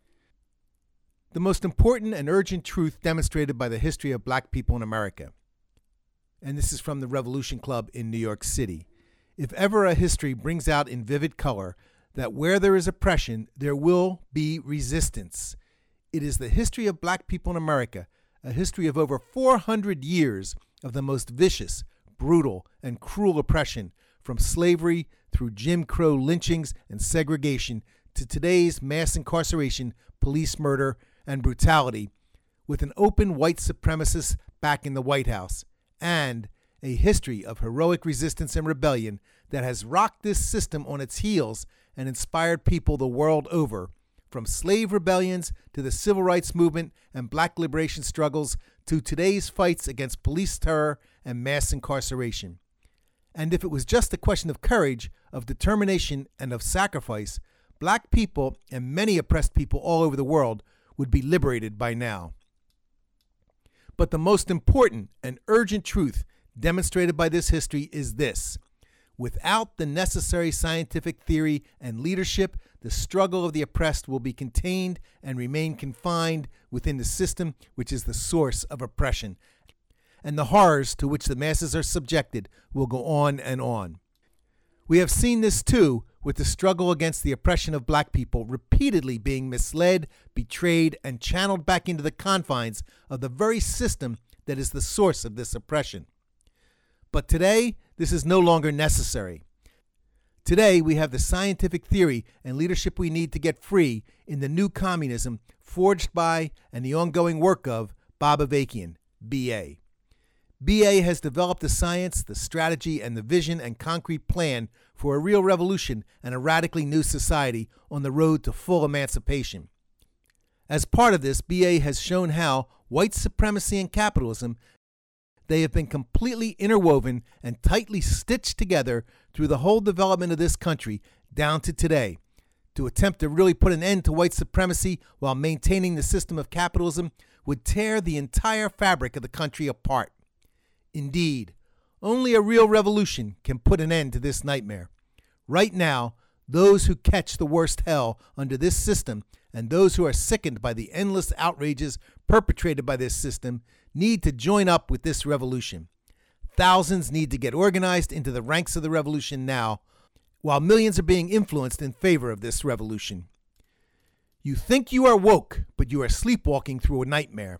The most important and urgent truth demonstrated by the history of black people in America. And this is from the Revolution Club in New York City. If ever a history brings out in vivid color that where there is oppression, there will be resistance, it is the history of black people in America, a history of over four hundred years of the most vicious, brutal, and cruel oppression, from slavery through Jim Crow lynchings and segregation to today's mass incarceration, police murder, and brutality, with an open white supremacist back in the White House, and a history of heroic resistance and rebellion that has rocked this system on its heels and inspired people the world over, from slave rebellions to the civil rights movement and black liberation struggles to today's fights against police terror and mass incarceration. And if it was just a question of courage, of determination, and of sacrifice, black people and many oppressed people all over the world would be liberated by now. But the most important and urgent truth demonstrated by this history is this: without the necessary scientific theory and leadership, the struggle of the oppressed will be contained and remain confined within the system which is the source of oppression, and the horrors to which the masses are subjected will go on and on. We have seen this too with the struggle against the oppression of black people repeatedly being misled, betrayed, and channeled back into the confines of the very system that is the source of this oppression. But today, this is no longer necessary. Today, we have the scientific theory and leadership we need to get free in the new communism forged by and the ongoing work of Bob Avakian, B A. B A has developed the science, the strategy, and the vision and concrete plan for a real revolution and a radically new society on the road to full emancipation. As part of this, B A has shown how white supremacy and capitalism, they have been completely interwoven and tightly stitched together through the whole development of this country down to today. To attempt to really put an end to white supremacy while maintaining the system of capitalism would tear the entire fabric of the country apart. Indeed, only a real revolution can put an end to this nightmare. Right now, those who catch the worst hell under this system and those who are sickened by the endless outrages perpetrated by this system need to join up with this revolution. Thousands need to get organized into the ranks of the revolution now, while millions are being influenced in favor of this revolution. You think you are woke, but you are sleepwalking through a nightmare.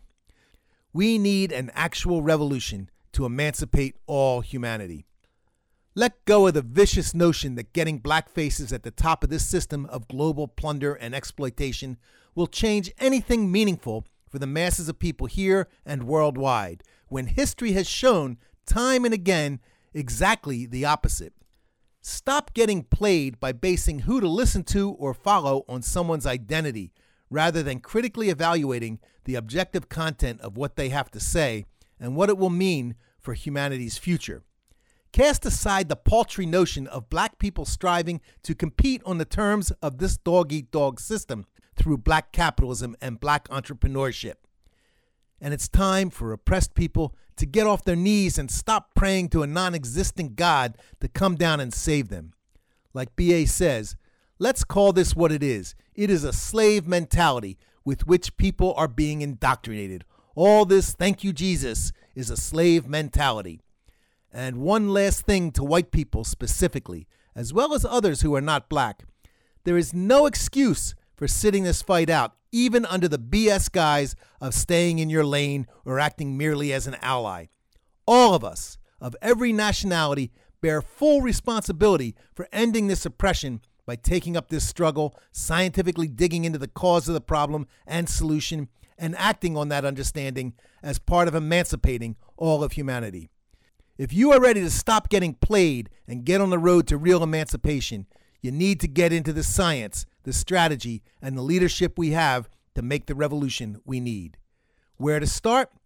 We need an actual revolution to emancipate all humanity. Let go of the vicious notion that getting black faces at the top of this system of global plunder and exploitation will change anything meaningful for the masses of people here and worldwide, when history has shown time and again exactly the opposite. Stop getting played by basing who to listen to or follow on someone's identity, rather than critically evaluating the objective content of what they have to say and what it will mean for humanity's future. Cast aside the paltry notion of black people striving to compete on the terms of this dog-eat-dog system through black capitalism and black entrepreneurship. And it's time for oppressed people to get off their knees and stop praying to a non-existent God to come down and save them. Like B A says, let's call this what it is. It is a slave mentality with which people are being indoctrinated. All this, thank you, Jesus, is a slave mentality. And one last thing to white people specifically, as well as others who are not black. There is no excuse for sitting this fight out, even under the B S guise of staying in your lane or acting merely as an ally. All of us, of every nationality, bear full responsibility for ending this oppression by taking up this struggle, scientifically digging into the cause of the problem and solution, and acting on that understanding as part of emancipating all of humanity. If you are ready to stop getting played and get on the road to real emancipation, you need to get into the science, the strategy, and the leadership we have to make the revolution we need. Where to start?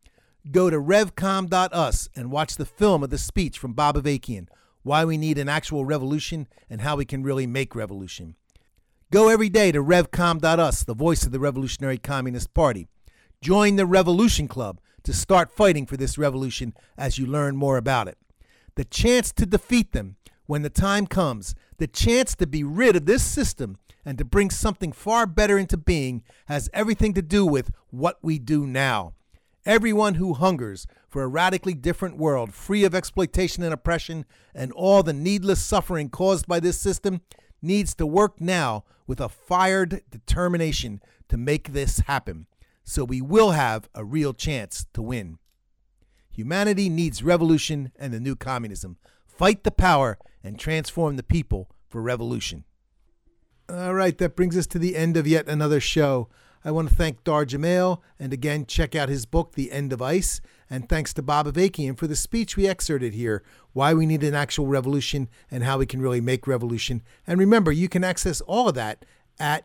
Go to revcom dot us and watch the film of the speech from Bob Avakian, why we need an actual revolution and how we can really make revolution. Go every day to revcom dot us, the voice of the Revolutionary Communist Party. Join the Revolution Club to start fighting for this revolution as you learn more about it. The chance to defeat them when the time comes, the chance to be rid of this system and to bring something far better into being has everything to do with what we do now. Everyone who hungers for a radically different world, free of exploitation and oppression and all the needless suffering caused by this system, needs to work now with a fired determination to make this happen, so we will have a real chance to win. Humanity needs revolution and the new communism. Fight the power and transform the people for revolution. All right, that brings us to the end of yet another show. I want to thank Dar Jamail, and again, check out his book, The End of Ice. And thanks to Bob Avakian for the speech we excerpted here, why we need an actual revolution and how we can really make revolution. And remember, you can access all of that at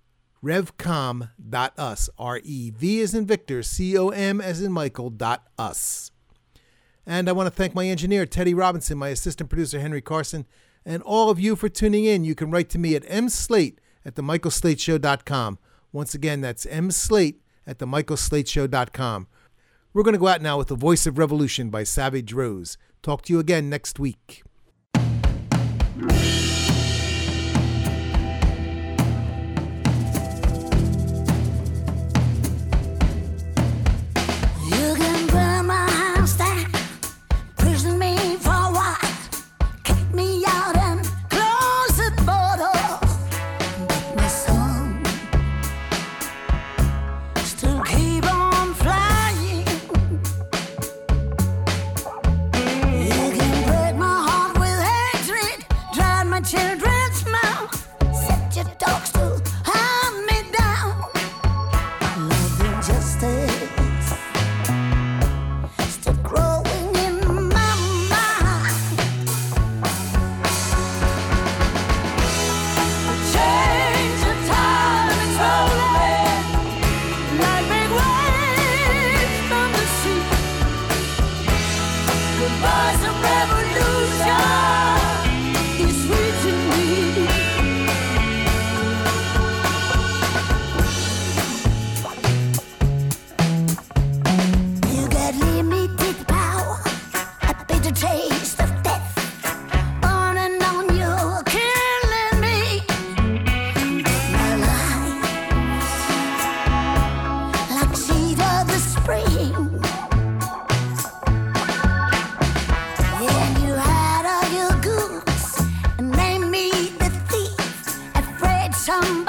revcom dot us, R E V as in Victor, C O M as in Michael, dot us. And I want to thank my engineer, Teddy Robinson, my assistant producer, Henry Carson, and all of you for tuning in. You can write to me at mslate at the michael slate show dot com. Once again, that's mslate at the michael slate show dot com. We're going to go out now with The Voice of Revolution by Savage Rose. Talk to you again next week. Some